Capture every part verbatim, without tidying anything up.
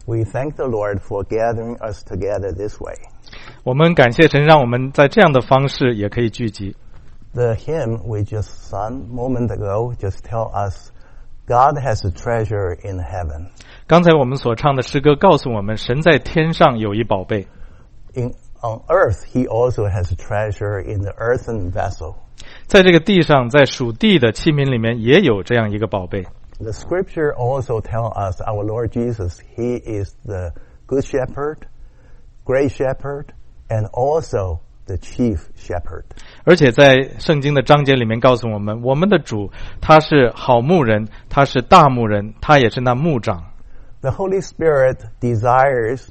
We thank the Lord for gathering us together this way. 我们感谢神，让我们在这样的方式也可以聚集。 The hymn we just sung a moment ago just tell us God has a treasure in heaven. 刚才我们所唱的诗歌告诉我们，神在天上有一宝贝。 In, on earth, he also has a treasure in the earthen vessel. 在这个地上，在属地的器皿里面也有这样一个宝贝。 The scripture also tell us our Lord Jesus, he is the good shepherd, great shepherd, and also the chief shepherd. 而且在圣经的章节里面告诉我们，我们的主他是好牧人，他是大牧人，他也是那牧长。 The Holy Spirit desires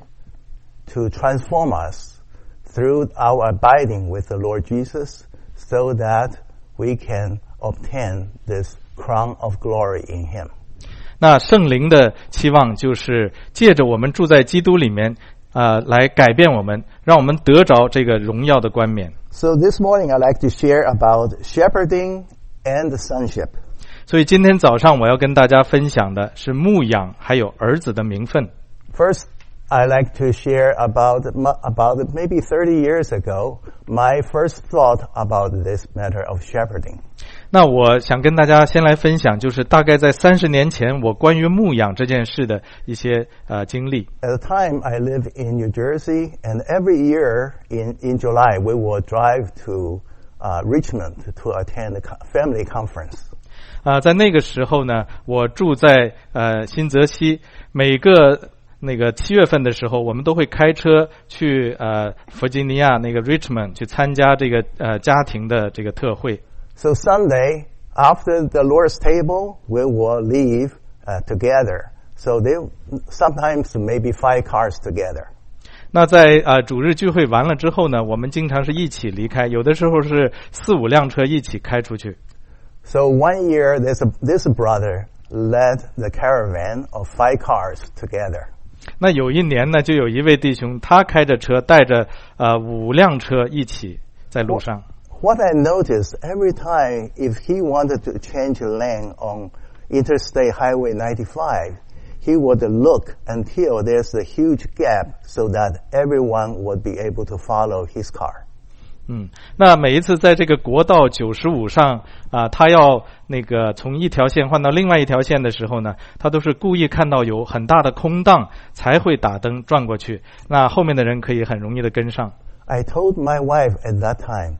to transform us through our abiding with the Lord Jesus so that we can obtain this crown of glory in him. 那圣灵的期望就是借着我们住在基督里面呃，来改变我们，让我们得着这个荣耀的冠冕。 So this morning I'd like to share about shepherding and sonship. 所以今天早上我要跟大家分享的是牧养还有儿子的名分。 First, I'd like to share about about maybe thirty years ago, my first thought about this matter of shepherding. 那我想跟大家先来分享，就是大概在三十年前我关于牧养这件事的一些呃经历。 At the time, I live in New Jersey, and every year in in July, we will drive to uh, Richmond to attend a family conference. 啊、呃，在那个时候呢，我住在呃新泽西，每个那个七月份的时候，我们都会开车去呃弗吉尼亚那个 Richmond 去参加这个呃家庭的这个特会。 So Sunday, after the Lord's table, we will leave uh, together. So they sometimes maybe five cars together. 那在呃主日聚会完了之后呢，我们经常是一起离开，有的时候是四五辆车一起开出去。 So one year, this this brother led the caravan of five cars together. 那有一年呢，就有一位弟兄，他开着车，带着呃五辆车一起在路上。 What I noticed every time if he wanted to change lane on Interstate Highway ninety-five, he would look until there's a huge gap so that everyone would be able to follow his car. 嗯，那每一次在这个国道九十五上啊、呃，他要那个从一条线换到另外一条线的时候呢，他都是故意看到有很大的空档才会打灯转过去，那后面的人可以很容易的跟上。 I told my wife at that time,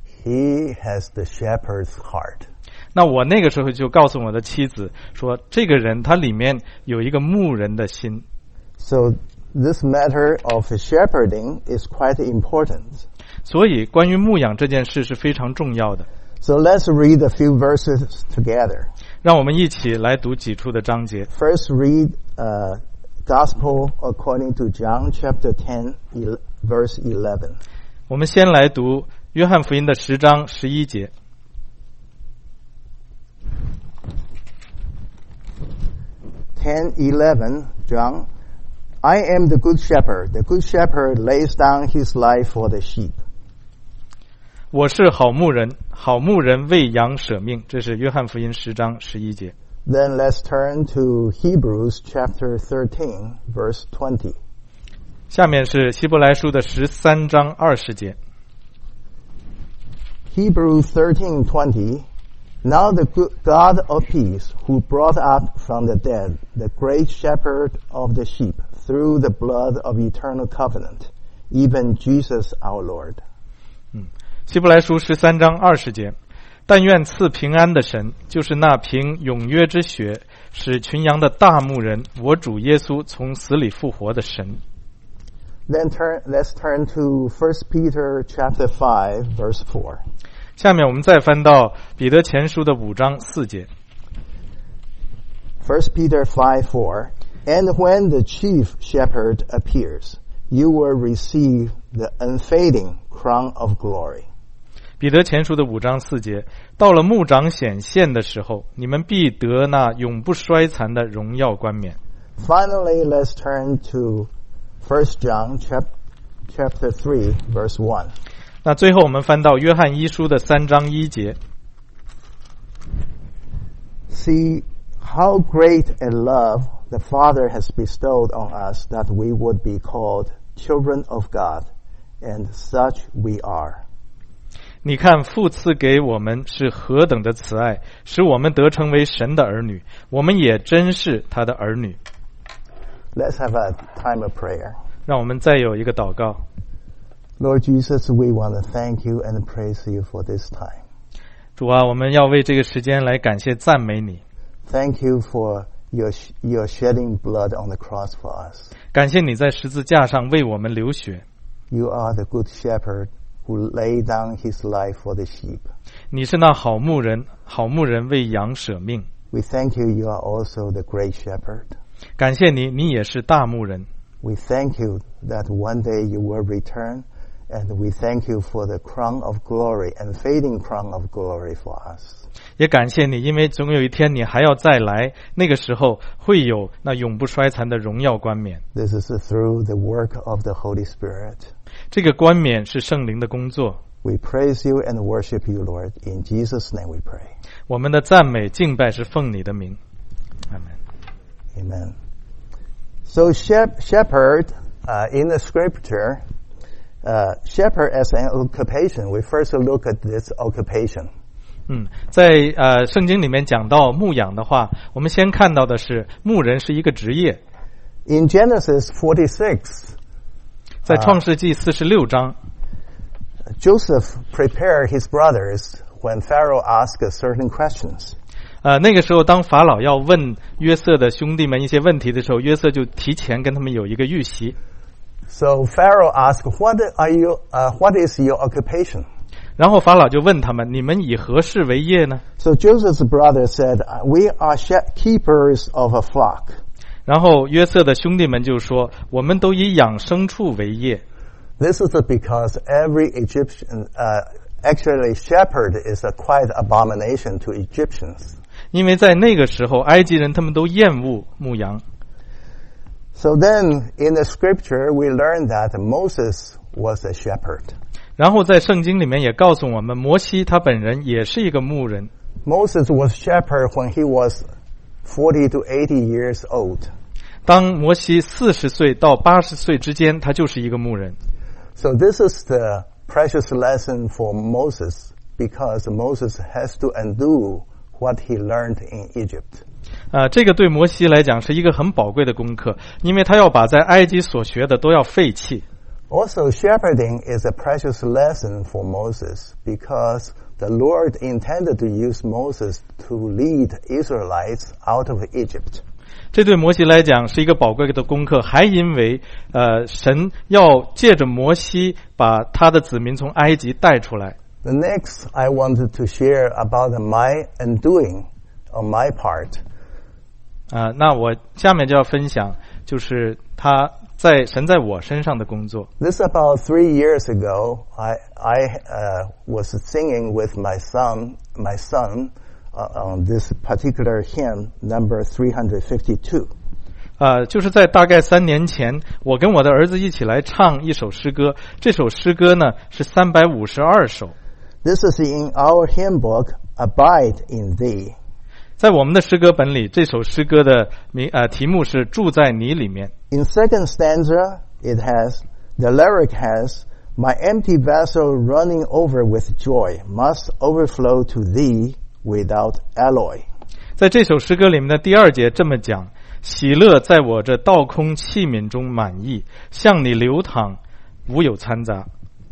he has the shepherd's heart. 那我那个时候就告诉我的妻子说，这个人他里面有一个牧人的心。 So this matter of shepherding is quite important. 所以关于牧养这件事是非常重要的。 So let's read a few verses together. 让我们一起来读几处的章节。 First read uh, Gospel according to John chapter ten, verse eleven. 我们先来读约翰福音的十章十一节。 ten eleven, John. I am the good shepherd. The good shepherd lays down his life for the sheep. 我是好牧人，好牧人为羊舍命。这是约翰福音十章十一节。 Then let's turn to Hebrews chapter thirteen, verse twenty. 下面是希伯来书的十三章二十节。 Hebrews thirteen twenty. Now the good God of peace, who brought up from the dead the great shepherd of the sheep through the blood of eternal covenant, even Jesus our Lord. 嗯，希伯来书十三章二十节。但愿赐平安的神，就是那凭永约之血使群羊的大牧人，我主耶稣从死里复活的神。 Then turn, let's turn to First Peter chapter five, verse four. 下面我们再翻到彼得前书的五章四节。 First Peter five four. And when the chief shepherd appears, you will receive the unfading crown of glory. 彼得前书的五章四节，到了牧长显现的时候，你们必得那永不衰残的荣耀冠冕。 Finally, let's turn to First John chapter three, verse one. 那最后我们翻到约翰一书的三章一节。 See how great a love the Father has bestowed on us that we would be called children of God, and such we are. 你看父赐给我们是何等的慈爱，使我们得成为神的儿女，我们也真是他的儿女。 Let's have a time of prayer. 让我们再有一个祷告。 Lord Jesus, we want to thank you and praise you for this time. 主啊，我们要为这个时间来感谢赞美你。 Thank you for your, your shedding blood on the cross for us. 感谢你在十字架上为我们流血。 You are the good shepherd who laid down his life for the sheep. 你是那好牧人，好牧人为羊舍命。 We thank you, you are also the great shepherd. 感谢你，你也是大牧人。 We thank you that one day you will return, and we thank you for the crown of glory and fading crown of glory for us. 也感谢你，因为总有一天你还要再来，那个时候会有那永不衰残的荣耀冠冕。 This is through the work of the Holy Spirit. 这个冠冕是圣灵的工作。 We praise you and worship you, Lord. In Jesus' name we pray. 我们的赞美敬拜是奉你的名。阿门。 Amen. So shep- shepherd, uh, in the scripture, uh, shepherd as an occupation, we first look at this occupation. 嗯，在呃圣经里面讲到牧养的话，我们先看到的是牧人是一个职业。 In Genesis forty-six, 在创世纪四十六章， Joseph prepared his brothers when Pharaoh asked certain questions. 呃，那个时候当法老要问约瑟的兄弟们一些问题的时候，约瑟就提前跟他们有一个预习。 So Pharaoh asked, "What are you? Uh, what is your occupation?" 然后法老就问他们：“你们以何事为业呢？” So Joseph's brothers said, "We are keepers of a flock." 然后约瑟的兄弟们就说：“我们都以养牲畜为业。” This is because every Egyptian, uh, actually, shepherd is a quite abomination to Egyptians. 因为在那个时候，埃及人他们都厌恶牧羊。 So then, in the scripture, we learn that Moses was a shepherd. 然后在圣经里面也告诉我们，摩西他本人也是一个牧人。 Moses was shepherd when he was forty to eighty years old. 当摩西四十岁到八十岁之间，他就是一个牧人。 So this is the precious lesson for Moses, because Moses has to undo what he learned in Egypt. 啊、呃，这个对摩西来讲是一个很宝贵的功课，因为他要把在埃及所学的都要废弃。 Also, shepherding is a precious lesson for Moses, because the Lord intended to use Moses to lead Israelites out of Egypt. 这对摩西来讲是一个宝贵的功课，还因为呃，神要借着摩西把他的子民从埃及带出来。 The next I wanted to share about my undoing on my part. 啊、呃，那我下面就要分享，就是他在神在我身上的工作。 This about three years ago, I I uh, was singing with my son, my son, uh, on this particular hymn, number three hundred fifty-two. 呃，就是在大概三年前，我跟我的儿子一起来唱一首诗歌。这首诗歌呢是三百五十二首。 This is in our hymn book, "Abide in Thee." 在我们的诗歌本里，这首诗歌的名呃题目是住在你里面。 In second stanza, it has the lyric has my empty vessel running over with joy must overflow to Thee without alloy. 在这首诗歌里面的第二节这么讲：喜乐在我这倒空器皿中满溢，向你流淌，无有掺杂。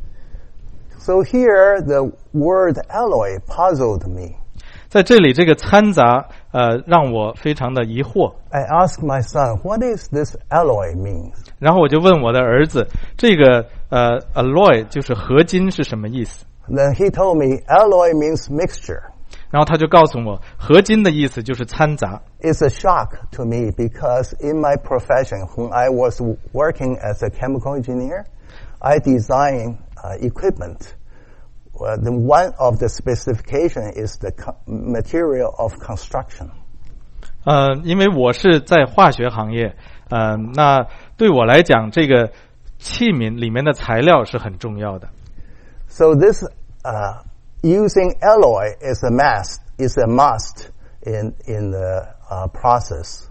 So here, the word alloy puzzled me. 在这里，这个掺杂呃让我非常的疑惑。 I asked my son, what is this alloy means? 然后我就问我的儿子，这个呃 alloy 就是合金是什么意思？ Then he told me, alloy means mixture. 然后他就告诉我，合金的意思就是掺杂。 It's a shock to me because in my profession, when I was working as a chemical engineer, I designed uh, equipment. Uh, the one of the specification is the co- material of construction. 呃，因为我是在化学行业，呃，那对我来讲，这个器皿里面的材料是很重要的。 So this uh, using alloy is a must is a must in in the uh, process.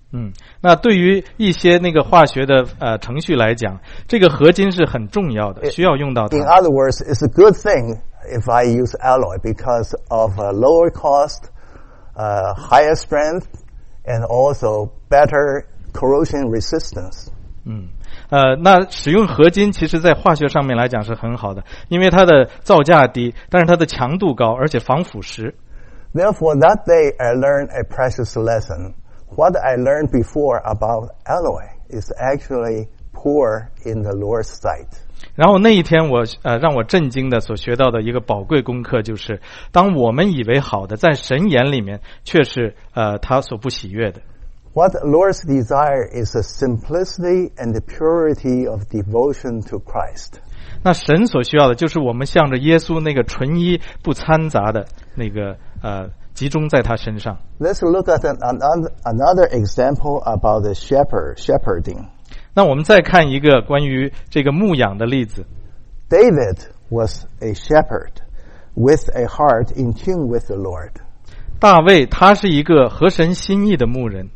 嗯，那对于一些那个化学的呃程序来讲，这个合金是很重要的，需要用到它。 In other words, it's a good thing if I use alloy because of a lower cost, uh, higher strength, and also better corrosion resistance. 嗯，呃，那使用合金其实在化学上面来讲是很好的，因为它的造价低，但是它的强度高，而且防腐蚀。 Therefore, that day I learned a precious lesson. What I learned before about alloy is actually poor in the Lord's sight. 然后那一天我呃让我震惊的所学到的一个宝贵功课就是，当我们以为好的，在神眼里面却是呃他所不喜悦的。 What the Lord's desire is the simplicity and the purity of devotion to Christ. 那神所需要的就是我们向着耶稣那个纯一不掺杂的那个呃集中在他身上。 Let's look at an, another, another example about the shepherd, shepherding. 那我们再看一个关于这个牧养的例子。 David was a shepherd with a heart in tune with the Lord. 大卫他是一个合神心意的牧人。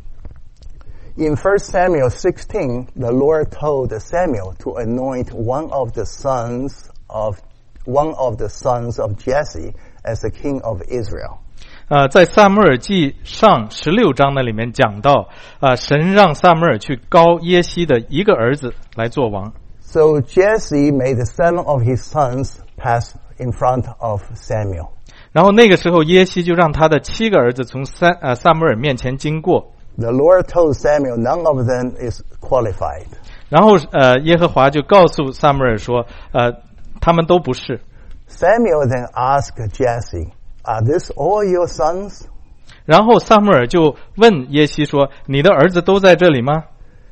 In First Samuel sixteen, the Lord told Samuel to anoint one of the sons of one of the sons of Jesse as the king of Israel. 呃，在撒母耳记上十六章那里面讲到，呃，神让撒母耳去膏耶西的一个儿子来做王。 So Jesse made seven of his sons pass in front of Samuel. 然后那个时候耶西就让他的七个儿子从撒呃撒母耳面前经过。 The Lord told Samuel none of them is qualified. 然后呃耶和华就告诉撒母耳说，呃，他们都不是。 Samuel then asked Jesse, "Are these all your sons?" 然后撒母耳就问耶西说：“你的儿子都在这里吗？”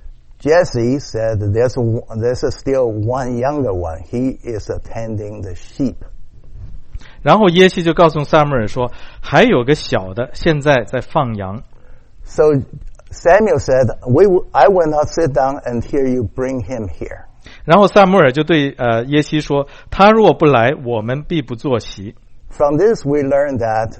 Jesse said, "There's there's still one younger one. He is attending the sheep." 然后耶西就告诉撒母耳说：“还有个小的，现在在放羊。” So Samuel said, "We, w- I will not sit down until you bring him here." 然后撒母耳就对呃耶西说：“他若不来，我们必不坐席。” From this, we learn that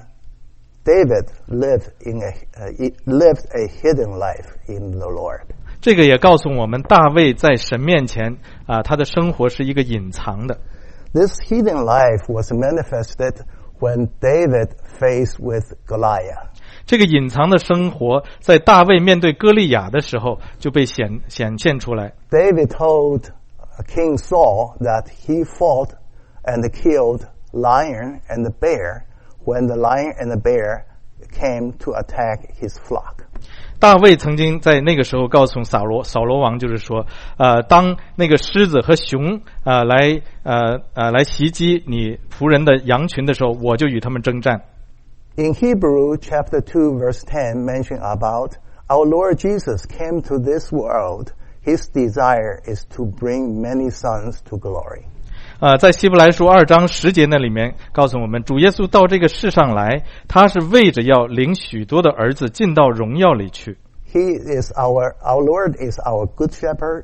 David lived in a uh, lived a hidden life in the Lord. 这个也告诉我们，大卫在神面前啊、呃，他的生活是一个隐藏的。 This hidden life was manifested when David faced with Goliath. 这个隐藏的生活，在大卫面对歌利亚的时候就被显显现出来。 David told King Saul that he fought and killed lion and the bear when the lion and the bear came to attack his flock. 大卫曾经在那个时候告诉扫罗，扫罗王就是说，呃，当那个狮子和熊呃来呃呃来袭击你仆人的羊群的时候，我就与他们征战。 In Hebrew chapter two verse ten mention about our Lord Jesus came to this world. His desire is to bring many sons to glory. 呃，在希伯来书二章十节那里面告诉我们，主耶稣到这个世上来，他是为着要领许多的儿子进到荣耀里去。 He is our, our Lord is our good shepherd,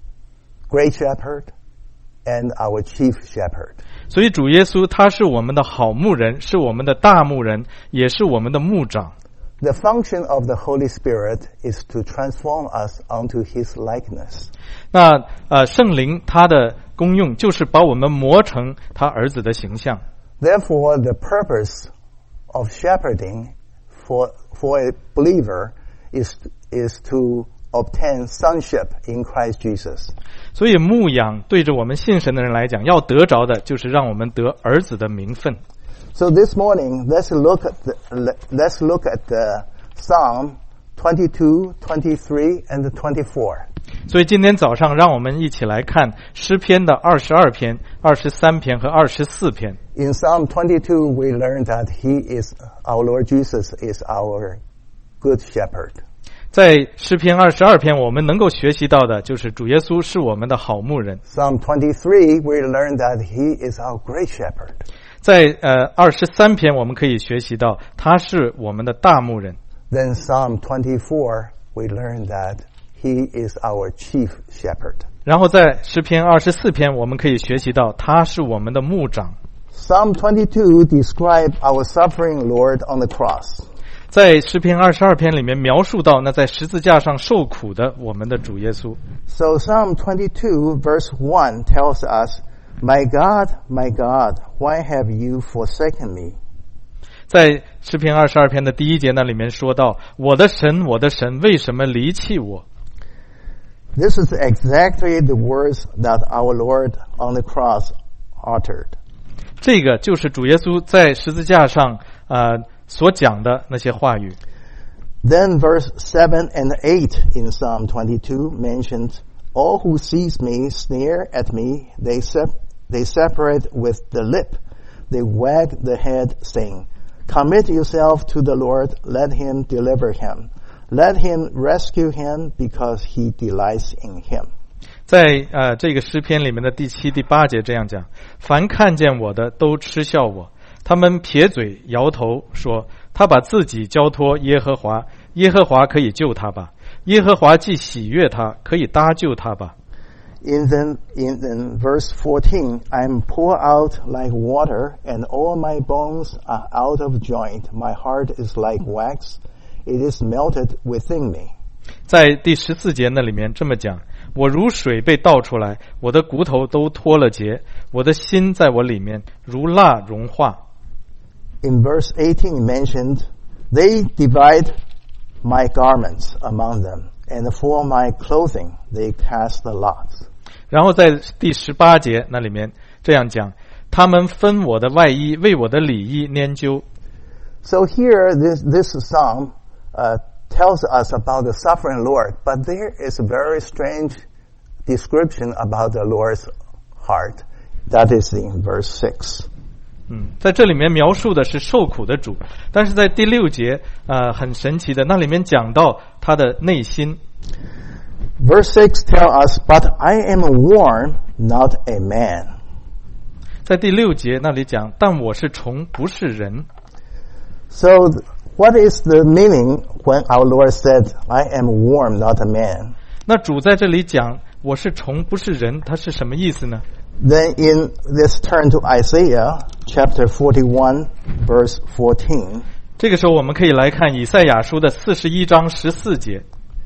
great shepherd, and our chief shepherd. 所以主耶稣他是我们的好牧人，是我们的大牧人，也是我们的牧长。 The function of the Holy Spirit is to transform us onto His likeness. 那呃，圣灵他的功用就是把我们磨成他儿子的形象。 Therefore, the purpose of shepherding for for a believer is is to obtain sonship in Christ Jesus. 所以牧养对着我们信神的人来讲，要得着的就是让我们得儿子的名分。 So this morning, let's look at the, let's look at the Psalm twenty-two, twenty-three, and twenty-four. 所以今天早上，让我们一起来看诗篇的二十二篇、二十三篇和二十四篇。 In Psalm twenty-two, we learn that He is our Lord Jesus is our good shepherd. 在诗篇二十二篇，我们能够学习到的就是主耶稣是我们的好牧人。 Psalm twenty-three, we learn that He is our great shepherd. 在呃二十三篇，我们可以学习到他是我们的大牧人。 Then Psalm twenty-four, we learn that He is our chief shepherd. 然后在诗篇二十四篇，我们可以学习到他是我们的牧长。 Psalm twenty-two describes our suffering Lord on the cross. 在诗篇二十二篇里面描述到那在十字架上受苦的我们的主耶稣。 So Psalm twenty-two verse one tells us, My God, my God, why have you forsaken me? 在诗篇二十二篇的第一节那里面说到，我的神，我的神，为什么离弃我？ This is exactly the words that our Lord on the cross uttered. 这个就是主耶稣在十字架上呃所讲的那些话语。 Then verse seven and eight in Psalm twenty-two mentioned, All who seize me sneer at me, they, sep- they separate with the lip, they wag the head, saying, Commit yourself to the Lord, let him deliver him. Let him rescue him because he delights in him. 在呃这个诗篇里面的第七、第八节这样讲：凡看见我的都嗤笑我，他们撇嘴摇头说：他把自己交托耶和华，耶和华可以救他吧？耶和华既喜悦他，可以搭救他吧？ In the, in, in verse fourteen, I'm poured out like water, and all my bones are out of joint. My heart is like wax, it is melted within me. 在第十四节那里面这么讲：我如水被倒出来，我的骨头都脱了节，我的心在我里面如蜡融化。 In verse eighteen, it mentioned, They divide my garments among them, and for my clothing they cast the lots. 然后在第十八节那里面这样讲：他们分我的外衣，为我的里衣拈阄。 So here, this, this psalm uh, tells us about the sovereign Lord, but there is a very strange description about the Lord's heart. That is in verse six. 嗯，在这里面描述的是受苦的主，但是在第六节，呃，很神奇的，那里面讲到他的内心。 Verse six tells us, But I am a worm, not a man. 在第六节那里讲，但我是虫，不是人。 So what is the meaning when our Lord said, I am a worm, not a man? 那主在这里讲我是虫，不是人，他是什么意思呢？ Then in this turn to Isaiah chapter forty-one verse fourteen. 这个时候我们可以来看以赛亚书的四十一章十四节。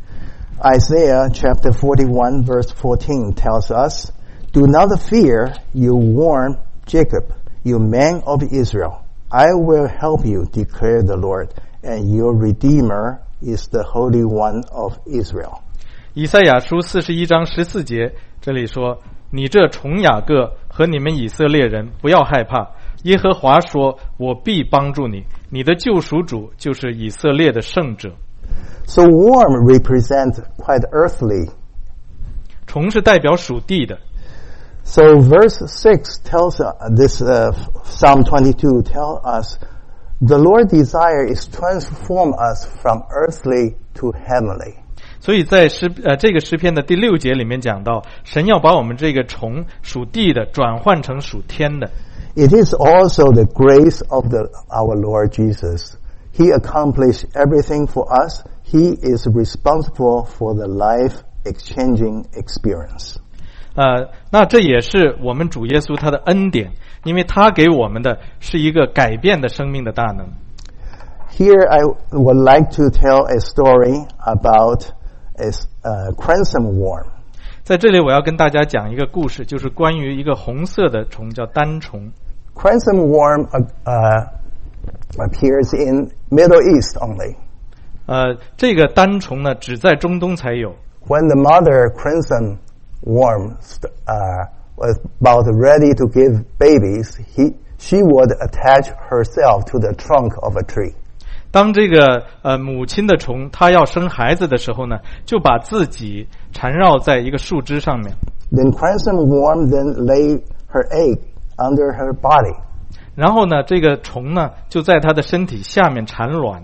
Isaiah chapter forty-one verse fourteen tells us, Do not fear, you worm Jacob, you man of Israel. I will help you, declare the Lord, and your Redeemer is the Holy One of Israel. 以赛亚书四十一章十四节这里说：你这虫雅各和你们以色列人，不要害怕。耶和华说：我必帮助你，你的救赎主就是以色列的圣者。 So worm represent quite earthly. 虫是代表属地的。 So verse six tells us, this uh, Psalm twenty-two tells us, the Lord's desire is to transform us from earthly to heavenly. 所以在诗呃这个诗篇的第六节里面讲到，神要把我们这个虫属地的转换成属天的。 It is also the grace of the, our Lord Jesus. He accomplished everything for us. He is responsible for the life-exchanging experience. 呃，那这也是我们主耶稣他的恩典，因为他给我们的是一个改变的生命的大能。 Here I would like to tell a story about a uh, crimson worm. 在这里我要跟大家讲一个故事，就是关于一个红色的虫，叫单虫。 Crimson worm uh, uh, appears in Middle East only. 呃，这个单虫呢，只在中东才有。 When the mother crimson worm uh, was about ready to give babies, he, she would attach herself to the trunk of a tree. 当这个呃母亲的虫它要生孩子的时候呢，就把自己缠绕在一个树枝上面。 Then crimson worm then lay her egg under her body. 然后呢，这个虫呢就在它的身体下面产卵。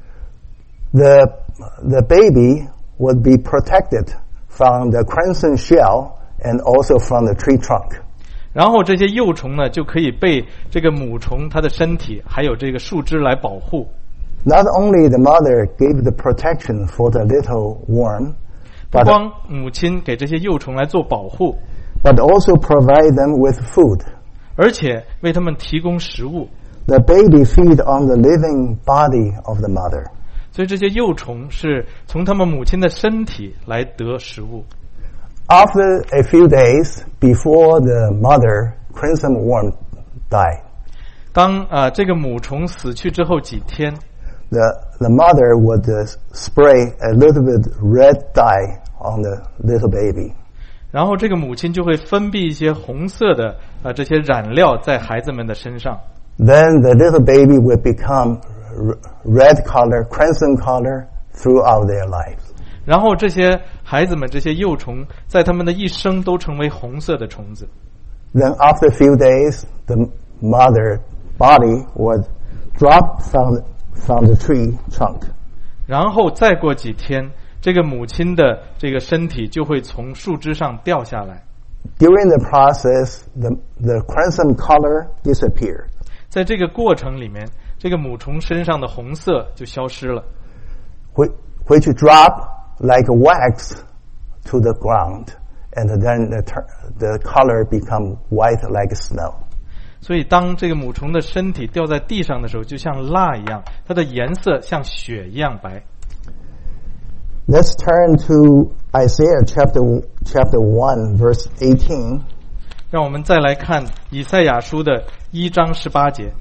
The, the baby would be protected from the crimson shell and also from the tree trunk. 然后这些幼虫呢就可以被这个母虫它的身体还有这个树枝来保护。 Not only the mother gave the protection for the little worm, 不 but, 光母亲给这些幼虫来做保护， but also provide them with food. 而且为它们提供食物。 The baby feed on the living body of the mother. 所以这些幼虫是从他们母亲的身体来得食物。 After a few days, before the mother, crimson worm died. 当啊、呃、这个母虫死去之后几天， The the mother would uh, spray a little bit red dye on the little baby. 然后这个母亲就会分泌一些红色的啊、呃、这些染料在孩子们的身上。 Then the little baby would become red color, crimson color throughout their lives. 然后这些孩子们这些幼虫在他们的一生都成为红色的虫子。 Then after a few days, the mother body would drop from from the tree trunk. 然后再过几天，这个母亲的这个身体就会从树枝上掉下来。 During the process, the the crimson color disappeared. 在这个过程里面，这个母虫身上的红色就消失了， Which, which drop like wax to the ground, and then the, the color become white like snow. 所以当这个母虫的身体掉在地上的时候，就像蜡一样，它的颜色像雪一样白。 Let's turn to Isaiah chapter chapter one, verse eighteen. 让我们再来看以赛亚书的一章十八节。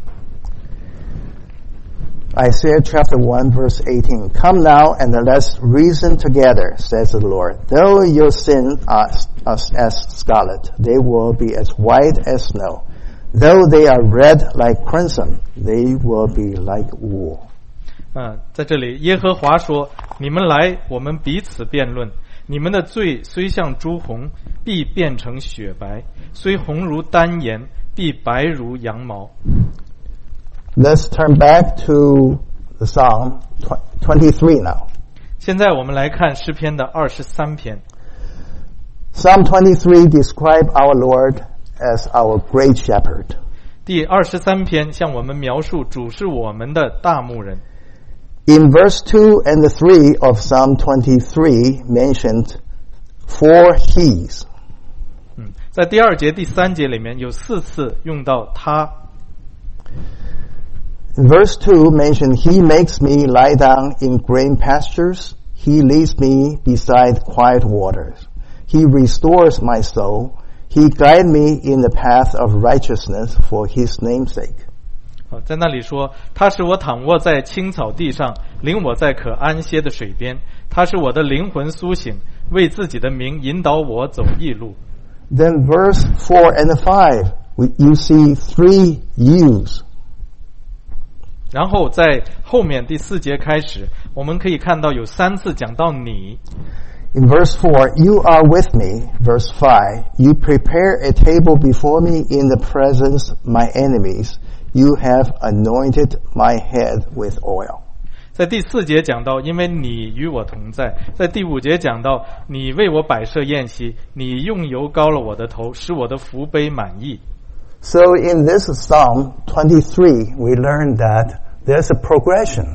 Isaiah chapter one, verse eighteen. Come now and let's reason together, says the Lord. Though your sins are, are as scarlet, they will be as white as snow. Though they are red like crimson, they will be like wool. 啊，在这里耶和华说：“你们来，我们彼此辩论。你们的罪虽像朱红，必变成雪白；虽红如丹颜，必白如羊毛。” Let's turn back to the Psalm twenty-three now. 现在我们来看诗篇的二十三篇。 Psalm twenty-three describe our Lord as our great shepherd. 第二十三篇向我们描述主是我们的大牧人。 In verse two and three of Psalm twenty-three mentioned four he's. 嗯，在第二节、第三节里面有四次用到他。 Verse two mentioned, He makes me lie down in green pastures. He leads me beside quiet waters. He restores my soul. He guides me in the path of righteousness for His name's sake. 好，在那里说，他使我躺卧在青草地上，领我在可安歇的水边。他使我的灵魂苏醒，为自己的名引导我走义路。 Then verse four and five, we, you see three yous. 然后在后面第四节开始，我们可以看到有三次讲到你。 In verse four, you are with me. Verse five, you prepare a table before me in the presence of my enemies. You have anointed my head with oil. 在第四节讲到，因为你与我同在。在第五节讲到，你为我摆设宴席，你用油膏了我的头，使我的福杯满溢。 So in this Psalm twenty-three, we learn that there's a progression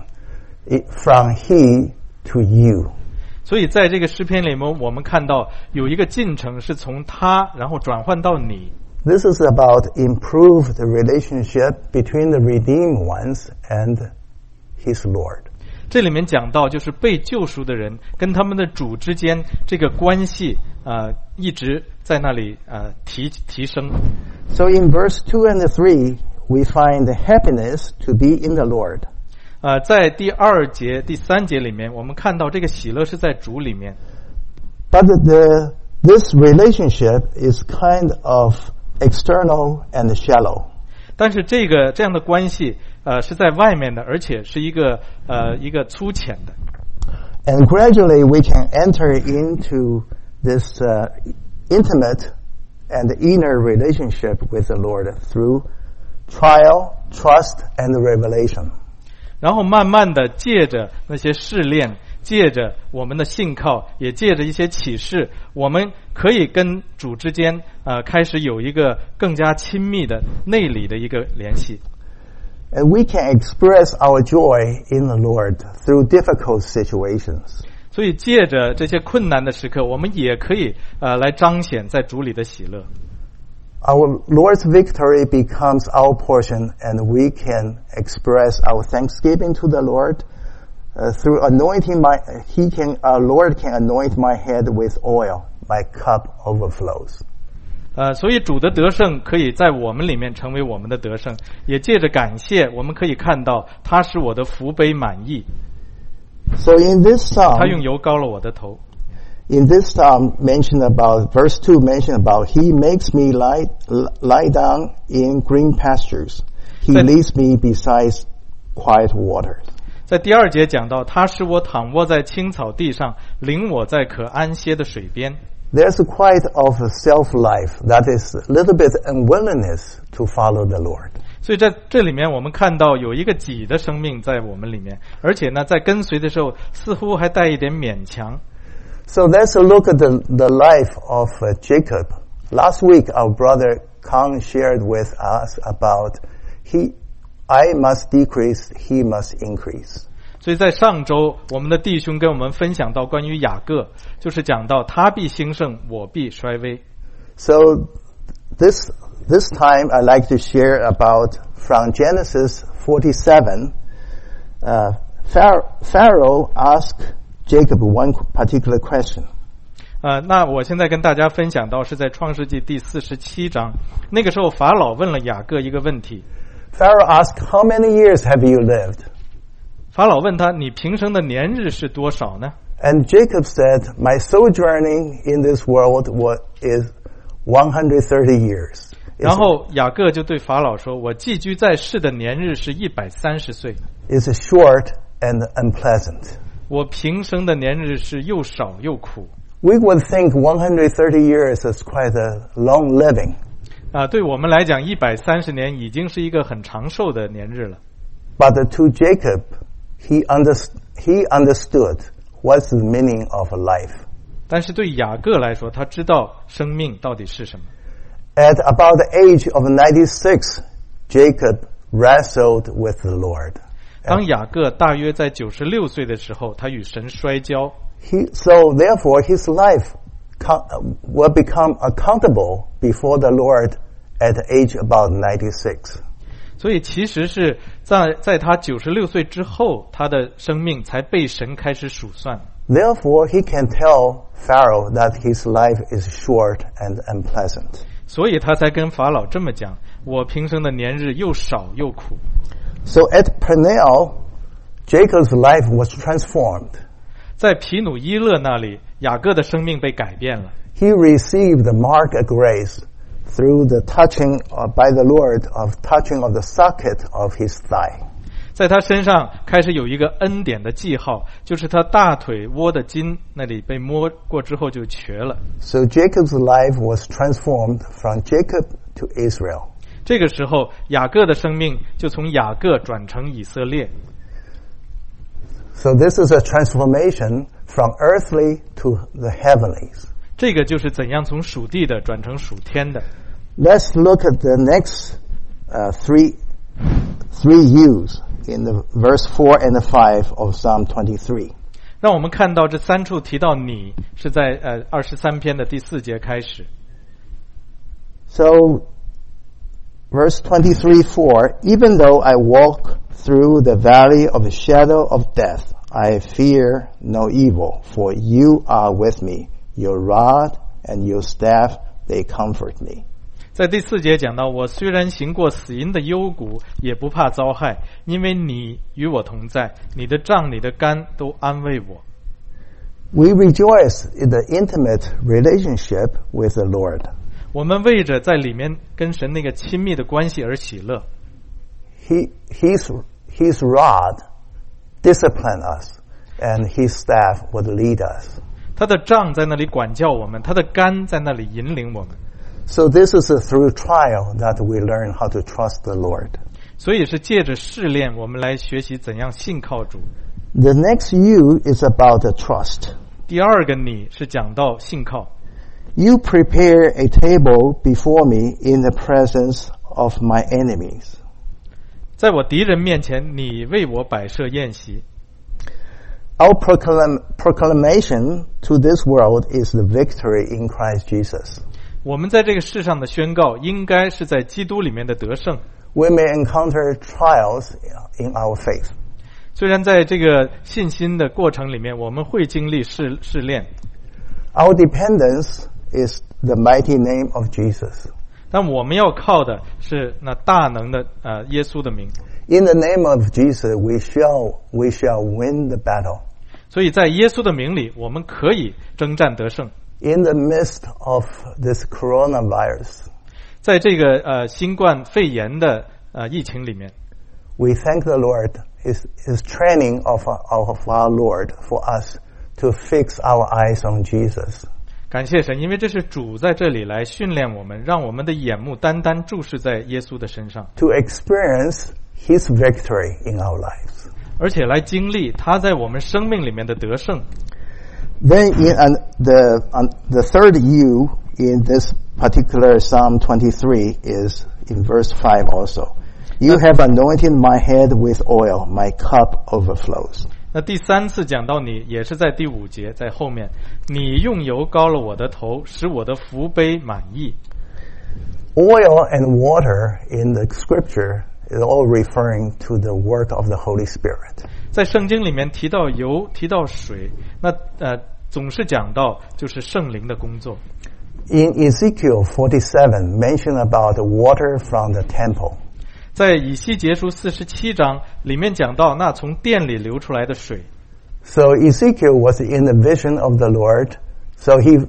from he to you. 所以在这个诗篇里面，我们看到有一个进程是从他，然后转换到你。 This is about improved relationship between the redeemed ones and his Lord. 这里面讲到，就是被救赎的人跟他们的主之间这个关系啊、呃，一直在那里啊、呃、提提升。 So in verse two and three, we find the happiness to be in the Lord. 啊、呃，在第二节、第三节里面，我们看到这个喜乐是在主里面。 But the this relationship is kind of external and shallow. 但是这个这样的关系，呃，是在外面的，而且是一个呃一个粗浅的。 And gradually we can enter into this uh, intimate and inner relationship with the Lord through trial, trust, and revelation. 然后慢慢的借着那些试炼，借着我们的信靠，也借着一些启示，我们可以跟主之间呃开始有一个更加亲密的内里的一个联系。 And we can express our joy in the Lord through difficult situations. 所以借着这些困难的时刻，我们也可以呃来彰显在主里的喜乐。 our Lord's victory becomes our portion, and we can express our thanksgiving to the Lord uh, through anointing my. He can, our Lord can anoint my head with oil. My cup overflows. 呃，所以主的得胜可以在我们里面成为我们的得胜，也借着感谢，我们可以看到他使我的福杯满溢。 So in this psalm, 他用油膏了我的头。 In this psalm, mentioned about verse two, mentioned about He makes me lie lie down in green pastures. He leads me beside quiet waters. 在第二节讲到，他使我躺卧在青草地上，领我在可安歇的水边。 There's quite of a self-life that is a little bit unwillingness to follow the Lord. 所以在这里面，我们看到有一个己的生命在我们里面，而且呢，在跟随的时候，似乎还带一点勉强。 So let's look at the, the life of uh, Jacob. Last week, our brother Kang shared with us about he, I must decrease, he must increase. 所以在上周，我们的弟兄跟我们分享到关于雅各，就是讲到他必兴盛，我必衰微。 So this this time, I'd like to share about from Genesis forty-seven. Uh, Pharaoh, Pharaoh asked Jacob one particular question. 呃，那我现在跟大家分享到是在创世纪第四十七章，那个时候法老问了雅各一个问题。 Pharaoh asked, "How many years have you lived?" 法老问他，你平生的年日是多少呢？ And Jacob said, "My sojourning in this world was is one hundred thirty years." 然后雅各就对法老说，我寄居在世的年日是一百三十岁。 It's short and unpleasant. 我平生的年日是又少又苦。 We would think one hundred thirty years is quite a long living. 啊，对我们来讲，一百三十年已经是一个很长寿的年日了。 But to Jacob, he underst he understood what's the meaning of life. 但是对雅各来说，他知道生命到底是什么。 At about the age of ninety-six, Jacob wrestled with the Lord. 当雅各大约在九十六岁的时候，他与神摔跤。 He, so therefore, his life will become accountable before the Lord at the age about ninety-six. 所以其实是在在他九十六岁之后，他的生命才被神开始数算。 Therefore, he can tell Pharaoh that his life is short and unpleasant. 所以他才跟法老这么讲：我平生的年日又少又苦。 So at Peniel, Jacob's life was transformed. 在皮努伊勒那里，雅各的生命被改变了。 He received the mark of grace through the touching uh, by the Lord of touching of the socket of his thigh. 在他身上开始有一个恩典的记号，就是他大腿窝的筋那里被摸过之后就瘸了。 So Jacob's life was transformed from Jacob to Israel. 这个时候，雅各的生命就从雅各转成以色列。 So this is a transformation from earthly to the heavenlies. 这个就是怎样从属地的转成属天的。 Let's look at the next uh, three three U's in the verse four and five of Psalm twenty-three. 让我们看到这三处提到你是在呃二十三篇的第四节开始。 So verse twenty-three four, even though I walk through the valley of the shadow of death, I fear no evil, for you are with me. Your rod and your staff, they comfort me. 在第四节讲到，我虽然行过死荫的幽谷，也不怕遭害，因为你与我同在，你的杖、你的竿都安慰我。 We rejoice in the intimate relationship with the Lord. 我们为着在里面跟神那个亲密的关系而喜乐。 He, his, his rod discipline us, and his staff would lead us. 他的杖在那里管教我们，他的竿在那里引领我们。 So this is a through trial that we learn how to trust the Lord. 所以是借着试炼，我们来学习怎样信靠主。 The next U is about the trust. 第二个你是讲到信靠。 You prepare a table before me in the presence of my enemies. 在我敌人面前，你为我摆设宴席。 Our proclam- proclamation to this world is the victory in Christ Jesus. 我们在这个世上的宣告应该是在基督里面的得胜。 We may encounter trials in our faith. 虽然在这个信心的过程里面，我们会经历试试炼。 Our dependence is the mighty name of Jesus. 但我们要靠的是那大能的呃耶稣的名。 In the name of Jesus, we shall we shall win the battle. 所以在耶稣的名里，我们可以征战得胜。 In the midst of this coronavirus, 在这个呃新冠肺炎的呃疫情里面， we thank the Lord His His training of our, of our Lord for us to fix our eyes on Jesus. 感谢神，因为这是主在这里来训练我们，让我们的眼目单单注视在耶稣的身上， To experience His victory in our lives. 而且来经历他在我们生命里面的得胜。 Then in uh, the uh, the third U in this particular Psalm twenty-three is in verse five also. You have anointed my head with oil, my cup overflows. 那第三次讲到你，也是在第五节，在后面，你用油膏了我的头，使我的福杯满溢。 Oil and water in the scripture is all referring to the work of the Holy Spirit. 在圣经里面提到油，提到水，那呃总是讲到就是圣灵的工作。 In Ezekiel forty-seven, mention about the water from the temple. 在以西结书四十七章里面讲到那从殿里流出来的水。 So Ezekiel was in the vision of the Lord, so he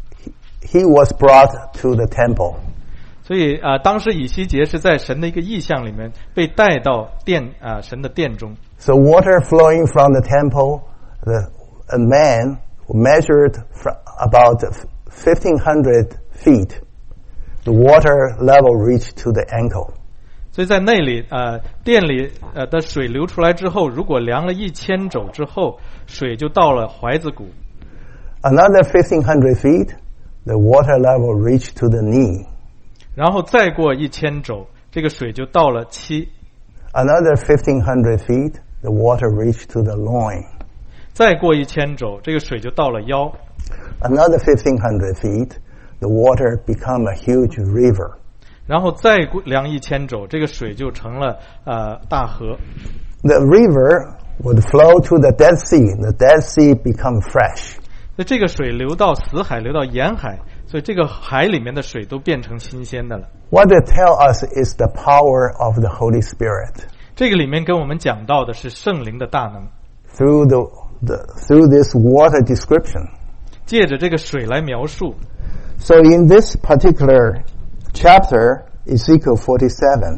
he was brought to the temple. 所以啊、呃，当时以西结是在神的一个意象里面被带到殿啊、呃、神的殿中。 So water flowing from the temple, the a man who measured from about fifteen hundred feet, the water level reached to the ankle. 所以在那里呃殿里呃的水流出来之后，如果量了一千肘之后，水就到了踝子骨。 Another fifteen hundred feet, the water level reached to the knee. 然后再过一千肘，这个水就到了膝。 Another fifteen hundred feet, the water reached to the loin. 再过一千肘，这个水就到了腰。 Another fifteen hundred feet, the water become a huge river. 然后再量一千肘，这个水就成了呃大河。 The river would flow to the Dead Sea. The Dead Sea become fresh. 所以这个水流到死海，流到沿海，所以这个海里面的水都变成新鲜的了。 What they tell us is the power of the Holy Spirit. 这个里面跟我们讲到的是圣灵的大能。 Through the, the through this water description. 借着这个水来描述。 So in this particular chapter, Ezekiel forty-seven,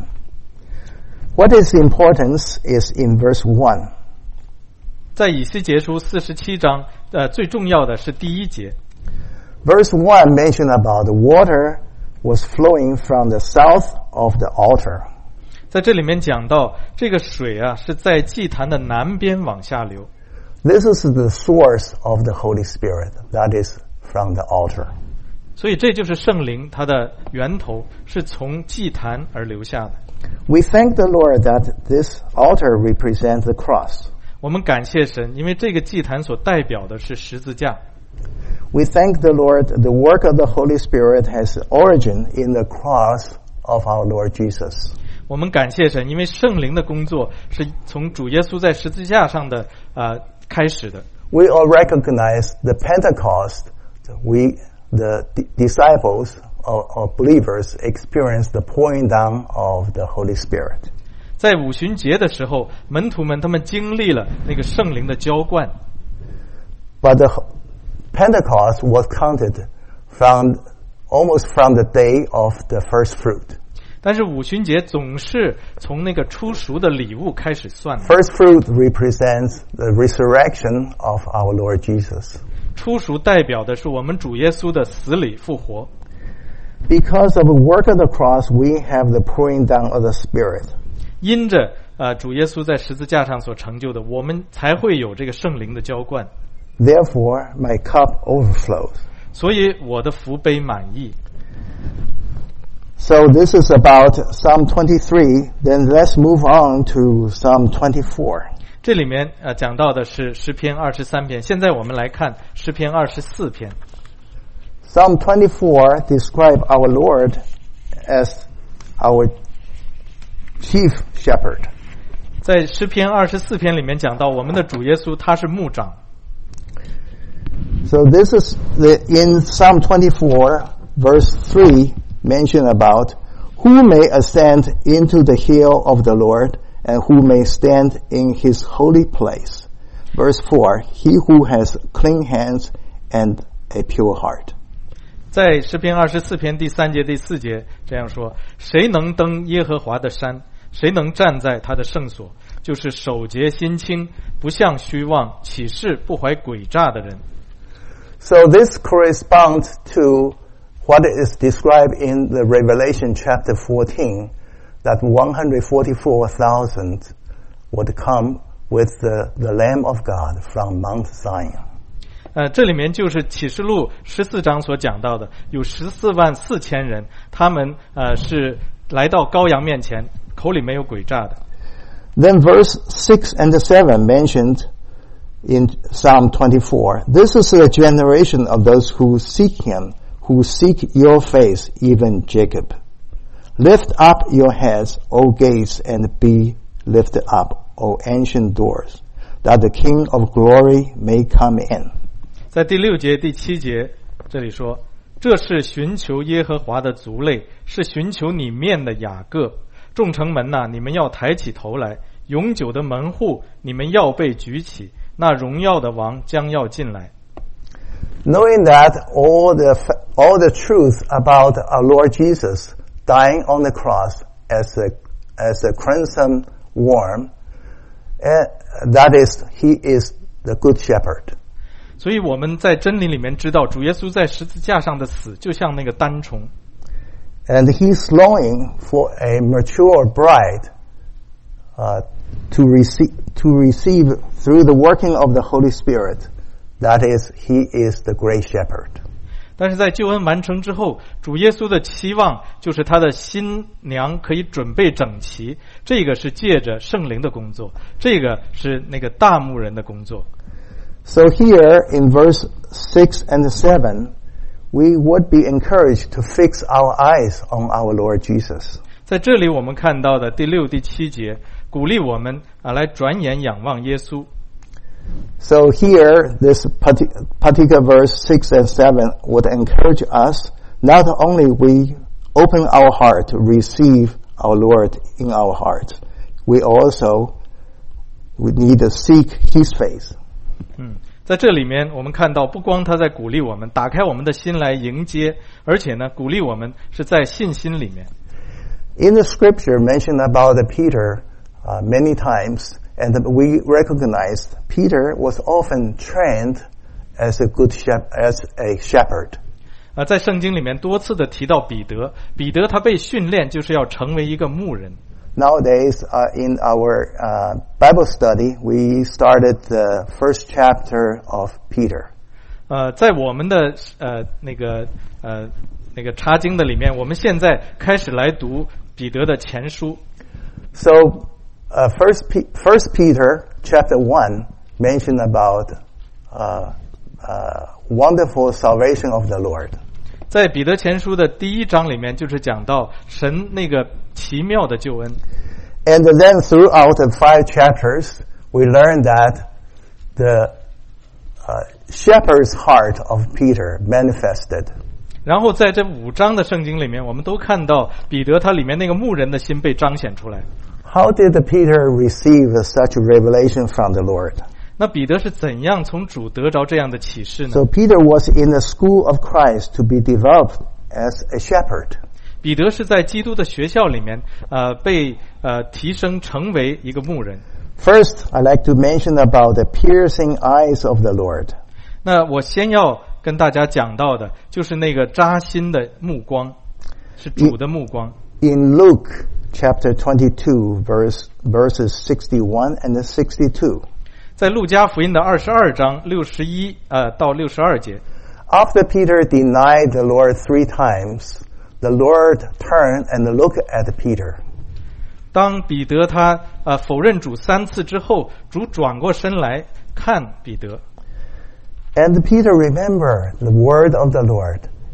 what is the importance is in verse one. 在以西结书四十七章，呃，最重要的是第一节。 Verse one mentioned about the water was flowing from the south of the altar. 在这里面讲到，这个水啊是在祭坛的南边往下流。 This is the source of the Holy Spirit, that is from the altar. 所以这就是圣灵它的源头，是从祭坛而流下的。 We thank the Lord that this altar represents the cross. 我们感谢神，因为这个祭坛所代表的是十字架。 We thank the Lord the work of the Holy Spirit has origin in the cross of our Lord Jesus. 我们感谢神，因为圣灵的工作是从主耶稣在十字架上的呃开始的。 We all recognize the Pentecost. We the d- disciples or, or believers experienced the pouring down of the Holy Spirit. 在五旬节的时候，门徒们他们经历了那个圣灵的浇灌。 But the Pentecost was counted from almost from the day of the first fruit. 但是五旬节总是从那个初熟的礼物开始算的。 First fruit represents the resurrection of our Lord Jesus. 初熟代表的是我们主耶稣的死里复活。 Because of the work of the cross, we have the pouring down of the Spirit. 因着呃主耶稣在十字架上所成就的，我们才会有这个圣灵的浇灌。 Therefore, my cup overflows. 所以我的福杯满溢。 So this is about Psalm twenty-three. Then let's move on to Psalm twenty-four. 这里面呃讲到的是诗篇二十三篇。现在我们来看诗篇二十四篇。 Psalm twenty-four describes our Lord as our chief shepherd. 在诗篇二十四篇里面讲到，我们的主耶稣他是牧长。 So this is the, in Psalm twenty-four, verse three, mentioned about who may ascend into the hill of the Lord and who may stand in his holy place. Verse four, he who has clean hands and a pure heart. 在诗篇二十四篇第三节第四节这样说：谁能登耶和华的山？谁能站在他的圣所？就是手洁心清，不向虚妄，起誓不怀诡诈的人。 So this corresponds to what is described in the Revelation chapter fourteen, that one hundred forty-four thousand would come with the, the Lamb of God from Mount Zion. 呃，这里面就是启示录十四章所讲到的，有十四万四千人，他们呃是来到羔羊面前，口里没有诡诈的。 Then verse six and seven mentioned in Psalm twenty-four, this is the generation of those who seek him, who seek your face, even Jacob. Lift up your heads, O gates, and be lifted up, O ancient doors, that the King of glory may come in. 在第六节第七节这里说，这是寻求耶和华的族类，是寻求你面的雅各。众城门哪、啊，你们要抬起头来，永久的门户，你们要被举起，那荣耀的王将要进来。 Knowing that all the all the truth about our Lord Jesus dying on the cross as a as a crimson worm, uh, that is, he is the good shepherd. 所以我们在真理里面知道，主耶稣在十字架上的死就像那个单虫。 And he's longing for a mature bride uh, to receive to receive through the working of the Holy Spirit. That is, he is the great shepherd. 但是在救恩完成之后，主耶稣的期望就是他的新娘可以准备整齐，这个是借着圣灵的工作，这个是那个大牧人的工作。 So here in verse six and seven, we would be encouraged to fix our eyes on our Lord Jesus. 在这里我们看到的第六、第七节，鼓励我们啊来转眼仰望耶稣。 So here, this particular verse six and seven would encourage us not only we open our heart to receive our Lord in our heart, we also we need to seek His face. 嗯，在这里面我们看到，不光他在鼓励我们打开我们的心来迎接，而且呢，鼓励我们是在信心里面。 In the scripture mentioned about Peter uh, many times, and we recognized Peter was often trained as a good shep- as a shepherd. 啊，在圣经里面多次的提到彼得，彼得他被训练就是要成为一个牧人。 Nowadays, uh, in our uh, Bible study, we started the first chapter of Peter. 呃，在我们的呃那个呃那个查经的里面，我们现在开始来读彼得的前书。 So, uh, first, P- First Peter chapter one mentioned about uh, uh, wonderful salvation of the Lord. 在彼得前书的第一章里面，就是讲到神那个奇妙的救恩。 And then throughout the five chapters, we learn that the uh, shepherd's heart of Peter manifested. 然后在这五章的圣经里面，我们都看到彼得他里面那个牧人的心被彰显出来。 How did Peter receive such a revelation from the Lord? 那彼得是怎样从主得着这样的启示呢？ So Peter was in the school of Christ to be developed as a shepherd. 彼得是在基督的学校里面，呃，被呃提升成为一个牧人。 First, I'd like to mention about the piercing eyes of the Lord. 那我先要跟大家讲到的就是那个扎心的目光，是主的目光。 In Luke chapter twenty-two, verse verses sixty-one and sixty-two. 在路加福音的二十二章六十一呃到六十二节。 After Peter denied the Lord three times, the Lord turned and looked at Peter. 当彼得他呃否认主三次之后，主转过身来看彼得。 And Peter remembered the word of the Lord,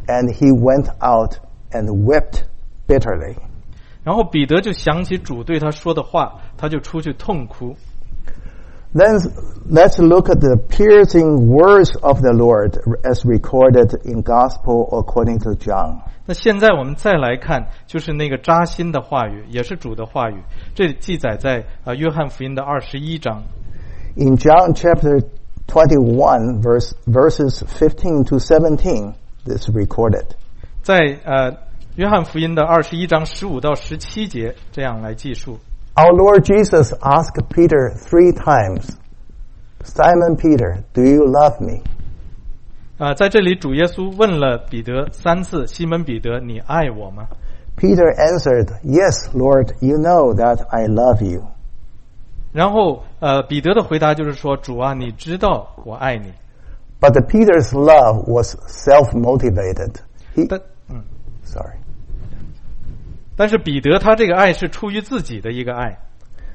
and he went out and wept bitterly. 然后彼得就想起主对他说的话，他就出去痛哭。 Then let's look at the piercing words of the Lord as recorded in Gospel according to John. 那现在我们再来看，就是那个扎心的话语，也是主的话语，这里记载在啊约翰福音的二十一章。 In John chapter twenty-one, verse verses fifteen to seventeen, this is recorded. 在呃约翰福音的二十一章十五到十七节这样来记述。 Our Lord Jesus asked Peter three times, Simon Peter, do you love me? 啊、呃，在这里主耶稣问了彼得三次，西门彼得，你爱我吗？ Peter answered, Yes, Lord, you know that I love you. 然后呃彼得的回答就是说，主啊，你知道我爱你。 But Peter's love was self-motivated. He, 但嗯 sorry. 但是彼得他这个爱是出于自己的一个爱。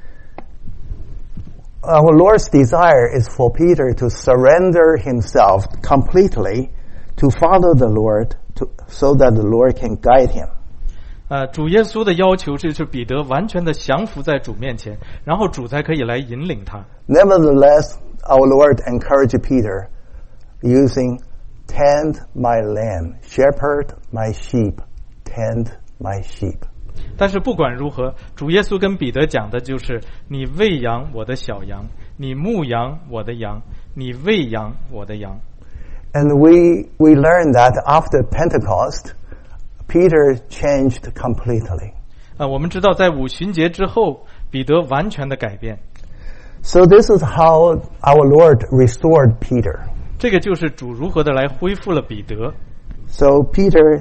Our Lord's desire is for Peter to surrender himself completely to follow the Lord to, so that the Lord can guide him. 呃，主耶稣的要求就是彼得完全的降服在主面前，然后主才可以来引领他。 Nevertheless, our Lord encouraged Peter using tend my lamb, shepherd my sheep, tend my sheep. 但是不管如何，主耶稣跟彼得讲的就是你喂养我的小羊，你牧养我的羊，你喂养我的羊。 And we we learn that after Pentecost, Peter changed completely. 啊、呃，我们知道在五旬节之后，彼得完全的改变。 So this is how our Lord restored Peter. 这个就是主如何的来恢复了彼得。 So Peter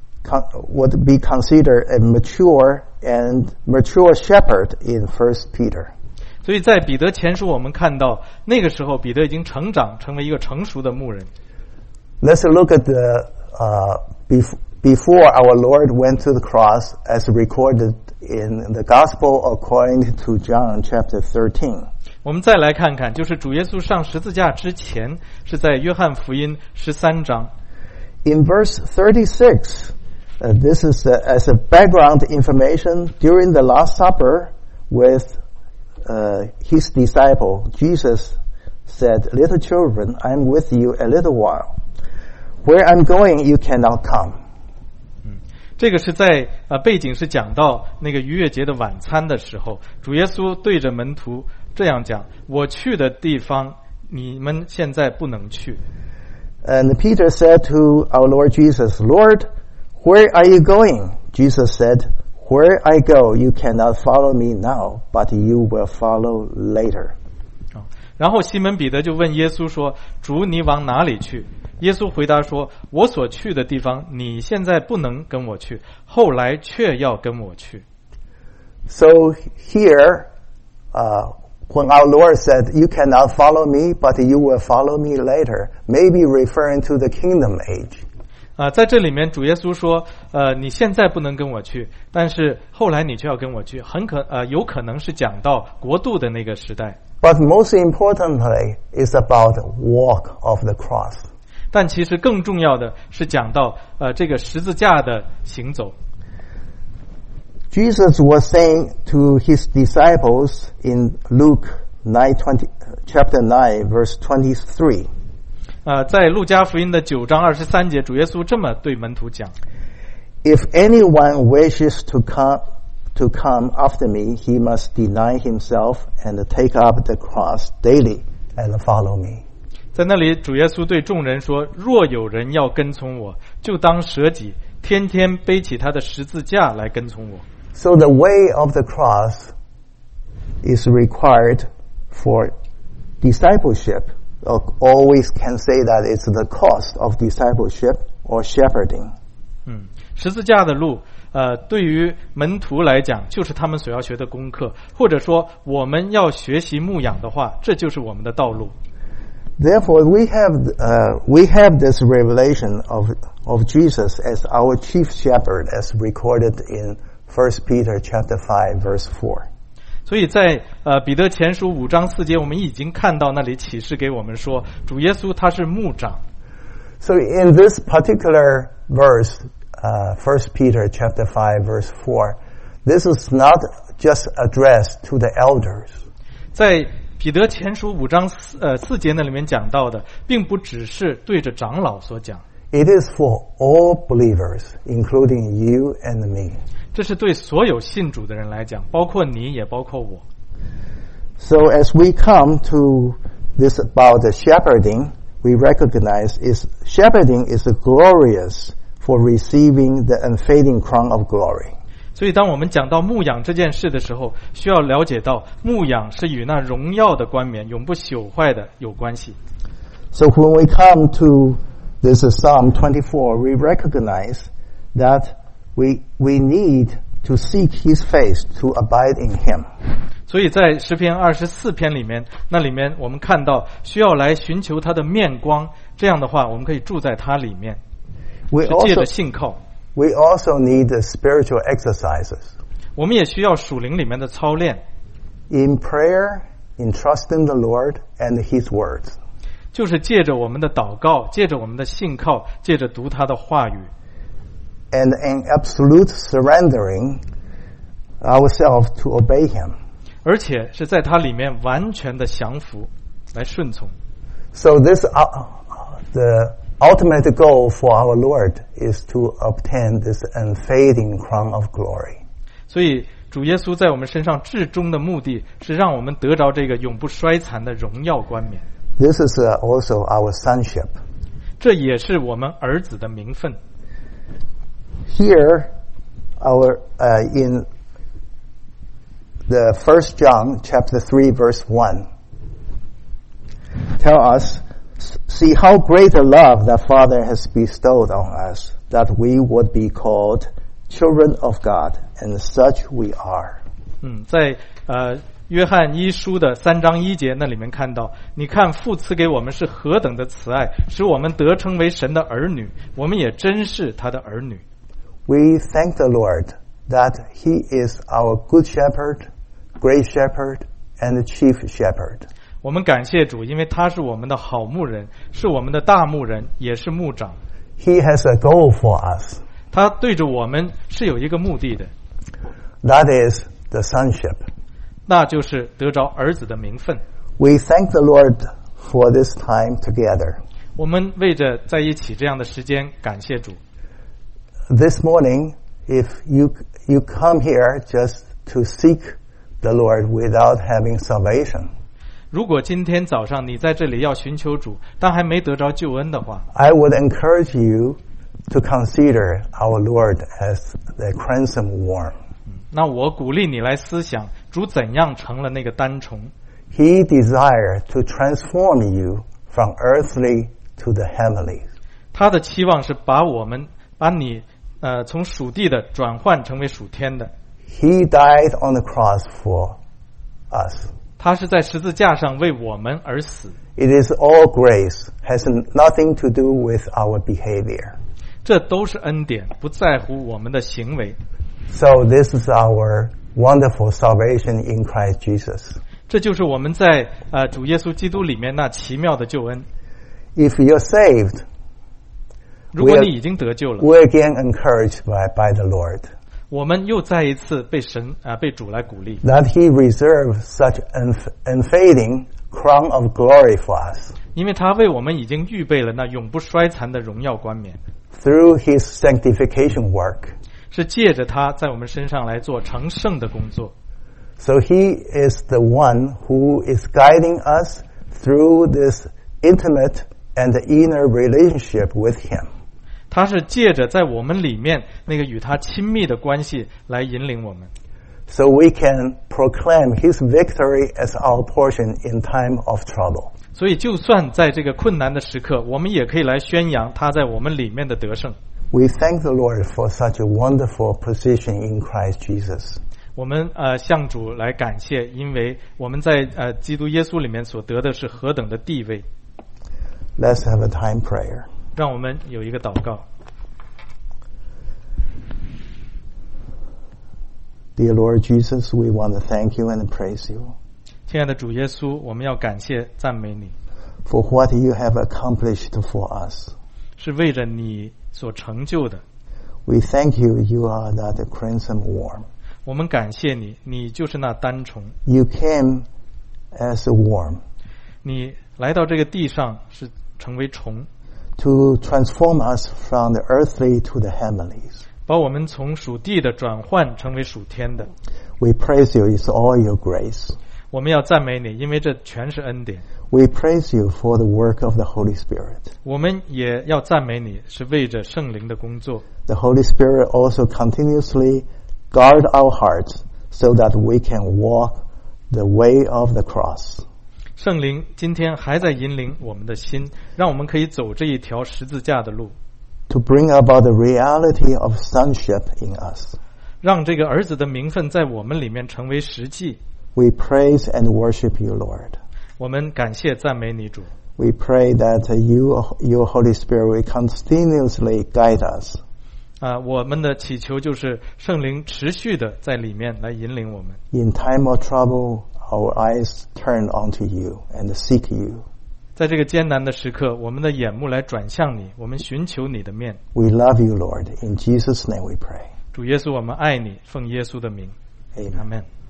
would be considered a mature and mature shepherd in First Peter. 所以在彼得前书我们看到，那个时候彼得已经成长，成为一个成熟的牧人。 Let's look at the uh, bef- before our Lord went to the cross, as recorded in the Gospel according to John chapter thirteen. 我们再来看看，就是主耶稣上十字架之前，是在约翰福音十三章。 In verse thirty-six, uh, this is uh, as a background information during the Last Supper with uh, his disciple, Jesus said, Little children, I'm with you a little while. Where I'm going, you cannot come. 嗯，这个是在呃背景是讲到那个逾越节的晚餐的时候，主耶稣对着门徒这样讲：我去的地方，你们现在不能去。 And Peter said to our Lord Jesus, Lord, where are you going? Jesus said, Where I go, you cannot follow me now, but you will follow later. 然后西门彼得就问耶稣说：主，你往哪里去？耶稣回答说：我所去的地方，你现在不能跟我去，后来却要跟我去。 So here, uh, when our Lord said, you cannot follow me, but you will follow me later, maybe referring to the kingdom age. 啊、呃，在这里面主耶稣说，呃，你现在不能跟我去，但是后来你就要跟我去，很可呃有可能是讲到国度的那个时代。 But most importantly, is about the walk of the cross. 但其实更重要的是讲到呃这个十字架的行走。 Jesus was saying to his disciples in Luke nine twenty, chapter nine, verse twenty-three. 呃，在路加福音的九章二十三节，主耶稣这么对门徒讲 ：If anyone wishes to come to come after me, he must deny himself and take up the cross daily and follow me. 在那里，主耶稣对众人说：若有人要跟从我，就当舍己，天天背起他的十字架来跟从我。 So the way of the cross is required for discipleship. Always can say that it's the cost of discipleship or shepherding. 嗯，十字架的路，呃，对于门徒来讲，就是他们所要学的功课，或者说我们要学习牧养的话，这就是我们的道路。 Therefore, we have uh, we have this revelation of of Jesus as our chief shepherd, as recorded in First Peter chapter five, verse four. 所以在呃彼得前书五章四节，我们已经看到那里启示给我们说，主耶稣他是牧长。 So in this particular verse, uh, First Peter chapter five verse four, this is not just addressed to the elders. 在彼得前书五章四呃四节那里面讲到的，并不只是对着长老所讲。 It is for all believers, including you and me. 这是对所有信主的人来讲，包括你也包括我。 So as we come to this about the shepherding, we recognize is shepherding is glorious for receiving the unfading crown of glory. 所以当我们讲到牧养这件事的时候，需要了解到牧养是与那荣耀的冠冕永不朽坏的有关系。 So when we come to this is Psalm twenty-four, we recognize that we we need to seek his face to abide in him. 所以在诗篇二十四篇里面，那里面我们看到需要来寻求他的面光，这样的话我们可以住在他里面， We 是借着 also 信靠。 we also need the spiritual exercises 我们也需要属灵里面的操练， in prayer, in trusting the Lord and his words. 就是借着我们的祷告，借着我们的信靠，借着读他的话语， And in absolute surrendering ourselves to obey him. 而且是在他里面完全的降服，来顺从。 So this uh, the ultimate goal for our Lord is to obtain this unfading crown of glory. 所以主耶稣在我们身上至终的目的是让我们得着这个永不衰残的荣耀冠冕。 This is uh, also our sonship. 这也是我们儿子的名分。 Here, our uh, in the First John chapter three verse one, tell us, see how great a love that Father has bestowed on us, that we would be called children of God, and such we are. 嗯，在呃约翰一书的三章一节那里面看到，你看父赐给我们是何等的慈爱，使我们得称为神的儿女，我们也真是他的儿女。 We thank the Lord that He is our good shepherd, great shepherd, and chief shepherd. 我们感谢主，因为他是我们的好牧人，是我们的大牧人，也是牧长。 He has a goal for us. 他对着我们是有一个目的的， That is the sonship. 那就是得着儿子的名分。 We thank the Lord for this time together. 我们为着在一起这样的时间感谢主。 This morning, if you you come here just to seek the Lord without having salvation, 如果今天早上你在这里要寻求主，但还没得着救恩的话， I would encourage you to consider our Lord as the crimson worm. 那我鼓励你来思想主怎样成了那个单虫。 He desires to transform you from earthly to the heavenly. 他的期望是把我们把你呃从属地的转换成为属天的。 He died on the cross for us. 他是在十字架上为我们而死。 It is all grace, has nothing to do with our behavior. 这都是恩典，不在乎我们的行为。 So this is our wonderful salvation in Christ Jesus. 这就是我们在呃主耶稣基督里面那奇妙的救恩。 If you're saved, 如果你已经得救了， we're again encouraged by, by the Lord 我们又再一次被神啊、呃、被主来鼓励， that He reserved such an unfading crown of glory for us 因为他为我们已经预备了那永不衰残的荣耀冠冕， through His sanctification work. 是借着他在我们身上来做成圣的工作。 So He is the one who is guiding us through this intimate and inner relationship with Him. 他是借着在我们里面那个与他亲密的关系来引领我们， So we can proclaim His victory as our portion in time of trouble. 所以就算在这个困难的时刻，我们也可以来宣扬他在我们里面的得胜。 We thank the Lord for such a wonderful position in Christ Jesus. 我们呃向主来感谢，因为我们在呃基督耶稣里面所得的是何等的地位。 Let's have a time prayer. 让我们有一个祷告。 Dear Lord Jesus, we want to thank you and praise you 亲爱的主耶稣，我们要感谢赞美你， for what you have accomplished for us. 是为着你所成就的。 We thank you, you are that crimson worm. 我们感谢你，你就是那单虫。 You came as a worm. 你来到这个地上是成为虫， to transform us from the earthly to the heavenlies. 把我们从属地的转换成为属天的。 We praise you, it's all your grace. 我们要赞美你，因为这全是恩典。 We praise you for the work of the Holy Spirit. 我们也要赞美你，是为着圣灵的工作。 The Holy Spirit also continuously guard our hearts so that we can walk the way of the cross. 圣灵今天还在引领我们的心，让我们可以走这一条十字架的路， to bring about the reality of sonship in us. 让这个儿子的名分在我们里面成为实际。 We praise and worship you, Lord. 我们感谢赞美你主。 We pray that you, your Holy Spirit will continuously guide us. 啊，我们的祈求就是圣灵持续的在里面来引领我们。 In time of trouble, our eyes turn onto you and seek you. 在这个艰难的时刻，我们的眼目来转向你，我们寻求你的面。 We love you, Lord. In Jesus' name we pray. 主耶稣，我们爱你，奉耶稣的名， Amen. Amen。